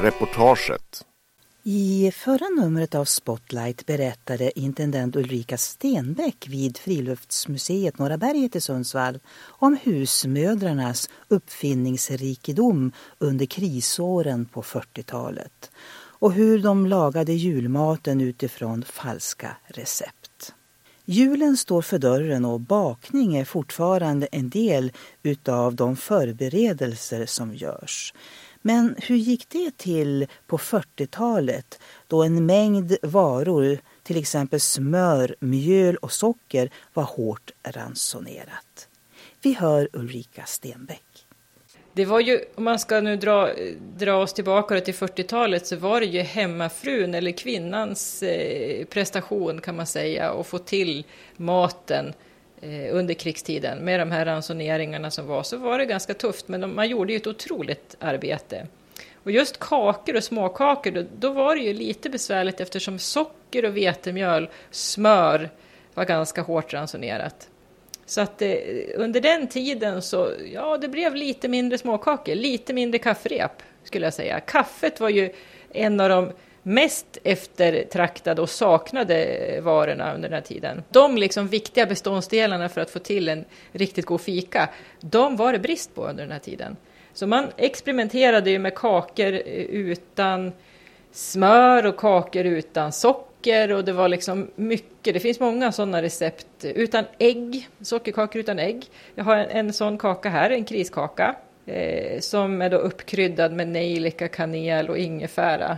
Reportaget. I förra numret av Spotlight berättade intendent Ulrika Stenbäck vid Friluftsmuseet Norra Berget i Sundsvall om husmödrarnas uppfinningsrikedom under krisåren på 40-talet och hur de lagade julmaten utifrån falska recept. Julen står för dörren och bakning är fortfarande en del utav de förberedelser som görs. Men hur gick det till på 40-talet då en mängd varor, till exempel smör, mjöl och socker, var hårt ransonerat? Vi hör Ulrika Stenbäck. Det var ju, om man ska nu dra oss tillbaka till 40-talet, så var det ju hemmafrun eller kvinnans prestation kan man säga att få till maten under krigstiden. Med de här ransoneringarna som var, så var det ganska tufft, men man gjorde ju ett otroligt arbete. Och just kakor och småkakor, då var det ju lite besvärligt eftersom socker och vetemjöl, smör var ganska hårt ransonerat. Så att under den tiden så, ja, det blev lite mindre småkakor, lite mindre kafferep skulle jag säga. Kaffet var ju en av de mest eftertraktade och saknade varorna under den här tiden. De liksom viktiga beståndsdelarna för att få till en riktigt god fika, de var det brist på under den här tiden. Så man experimenterade ju med kakor utan smör och kakor utan socker, och det var liksom mycket. Det finns många sådana recept utan ägg, sockerkakor utan ägg. Jag har en sån kaka här, en kriskaka, som är då uppkryddad med nejlika, kanel och ingefära.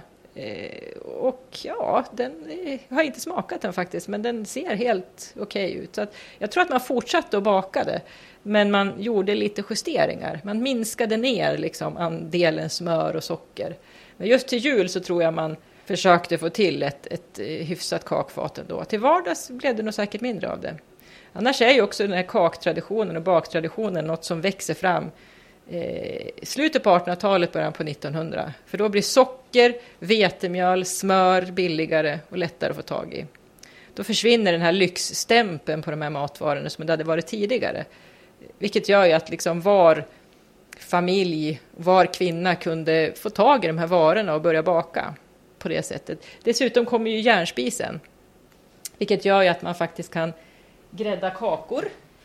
Och ja, jag har inte smakat den faktiskt, men den ser helt okej ut. Så att jag tror att man fortsatte att baka det, men man gjorde lite justeringar. Man minskade ner liksom andelen smör och socker. Men just till jul så tror jag man försökte få till ett hyfsat kakfat ändå. Till vardags blev det nog säkert mindre av det. Annars är ju också den här kaktraditionen och baktraditionen något som växer fram slutet på 1800-talet, början på 1900. För då blir socker, vetemjöl, smör billigare och lättare att få tag i. Då försvinner den här lyxstämpeln på de här matvarorna som det hade varit tidigare. Vilket gör ju att liksom var familj, var kvinna kunde få tag i de här varorna och börja baka på det sättet. Dessutom kommer ju järnspisen, vilket gör ju att man faktiskt kan grädda kakor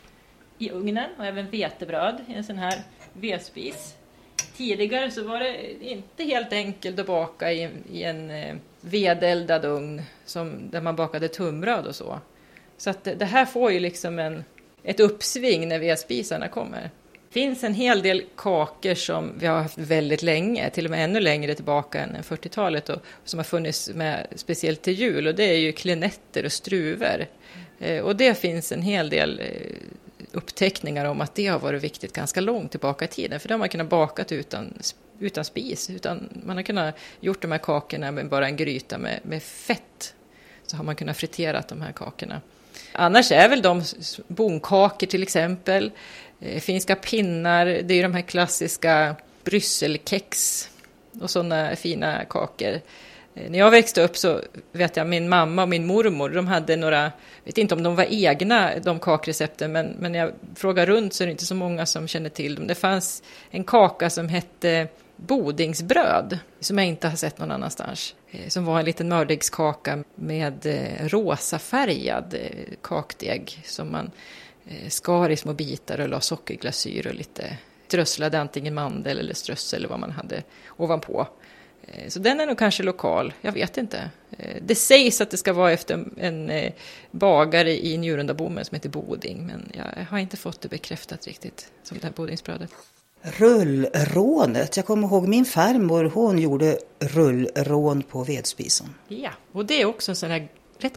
i ugnen och även vetebröd i en sån här vedspis. Tidigare så var det inte helt enkelt att baka i en vedeldad ugn där man bakade tunnbröd och så. Så att det här får ju liksom ett uppsving när vedspisarna kommer. Det finns en hel del kakor som vi har haft väldigt länge, till och med ännu längre tillbaka än 40-talet, och som har funnits med speciellt till jul, och det är ju klenetter och struver. Och det finns en hel del uppteckningar om att det har varit viktigt ganska långt tillbaka i tiden, för det har man kunnat baka utan spis, man har kunnat gjort de här kakorna med bara en gryta med fett, så har man kunnat fritera de här kakorna. Annars är väl de bonkakor till exempel, finska pinnar, det är ju de här klassiska brysselkex och sådana fina kakor. När jag växte upp så vet jag min mamma och min mormor, de hade några, vet inte om de var egna de kakrecepten, men när jag frågar runt så är det inte så många som känner till dem. Det fanns en kaka som hette bodingsbröd som jag inte har sett någon annanstans, som var en liten mördegskaka med rosafärgad kakdeg som man skar i små bitar och la sockerglasyr och lite strösslade antingen mandel eller strössel eller vad man hade ovanpå. Så den är nog kanske lokal, jag vet inte. Det sägs att det ska vara efter en bagare i Njurundabommen som heter Boding, men jag har inte fått det bekräftat riktigt som det här bodingsbrödet. Rullrånet, jag kommer ihåg min farmor, hon gjorde rullrån på vedspisen. Ja, och det är också en sån här rätt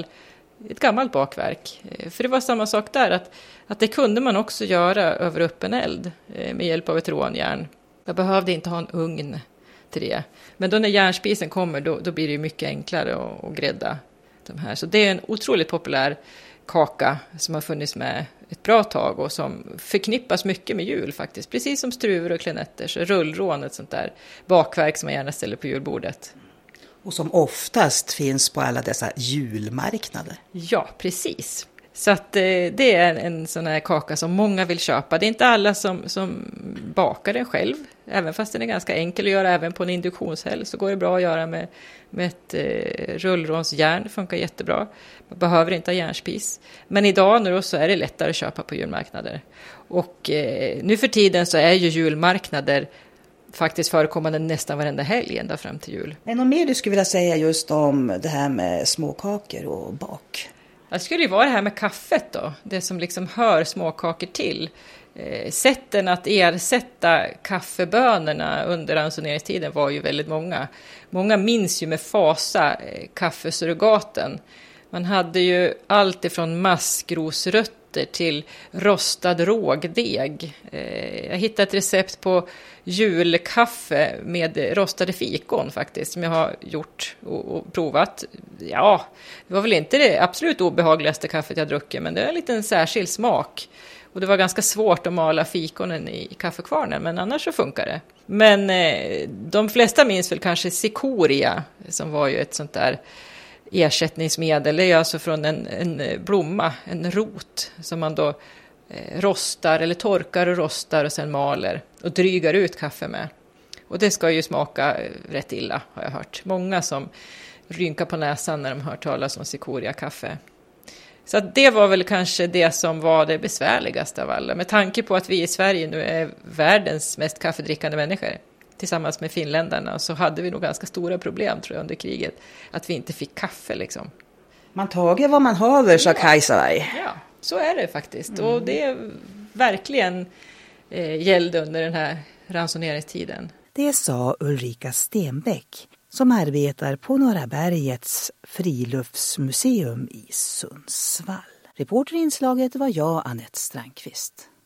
ett gammalt bakverk. För det var samma sak där, att det kunde man också göra över öppen eld med hjälp av ett rånjärn. Jag behövde inte ha en ugn till det. Men då när järnspisen kommer, då blir det ju mycket enklare att grädda de här. Så det är en otroligt populär kaka som har funnits med ett bra tag och som förknippas mycket med jul faktiskt. Precis som struver och klenetter, så rullrån, ett sånt där bakverk som man gärna ställer på julbordet. Och som oftast finns på alla dessa julmarknader. Ja, precis. Så att det är en sån här kaka som många vill köpa. Det är inte alla som bakar den själv. Även fast den är ganska enkel att göra även på en induktionshäll så går det bra att göra med ett rullrånsjärn. Det funkar jättebra. Man behöver inte ha järnspis. Men idag nu så är det lättare att köpa på julmarknader. Och nu för tiden så är ju julmarknader faktiskt förekommande nästan varenda helg ända fram till jul. Är det något mer du skulle vilja säga just om det här med småkakor och bak? Det skulle ju vara det här med kaffet då. Det som liksom hör småkakor till. Sätten att ersätta kaffebönorna under ransoneringstiden var ju väldigt många. Många minns ju med fasa kaffesurrogaten. Man hade ju allt ifrån maskrosrötter till rostad rågdeg. Jag hittade ett recept på julkaffe med rostade fikon faktiskt, som jag har gjort och provat. Ja, det var väl inte det absolut obehagligaste kaffet jag druckit, men det är en liten särskild smak. Och det var ganska svårt att mala fikonen i kaffekvarnen, men annars så funkar det. Men de flesta minns väl kanske cikoria, som var ju ett sånt där ersättningsmedel. Det är alltså från en blomma, en rot, som man då rostar eller torkar och rostar och sen maler och drygar ut kaffe med. Och det ska ju smaka rätt illa, har jag hört. Många som rynkar på näsan när de hör talas om cikoria-kaffe. Så att det var väl kanske det som var det besvärligaste av alla. Med tanke på att vi i Sverige nu är världens mest kaffedrickande människor. Tillsammans med finländarna så hade vi nog ganska stora problem tror jag under kriget. Att vi inte fick kaffe liksom. Man tager vad man haver, sa Kajsa. Ja, så är det faktiskt. Och det verkligen gällde under den här ransoneringstiden. Det sa Ulrika Stenbäck som arbetar på Norra Bergets friluftsmuseum i Sundsvall. Reporterinslaget var jag, Anette Strandqvist.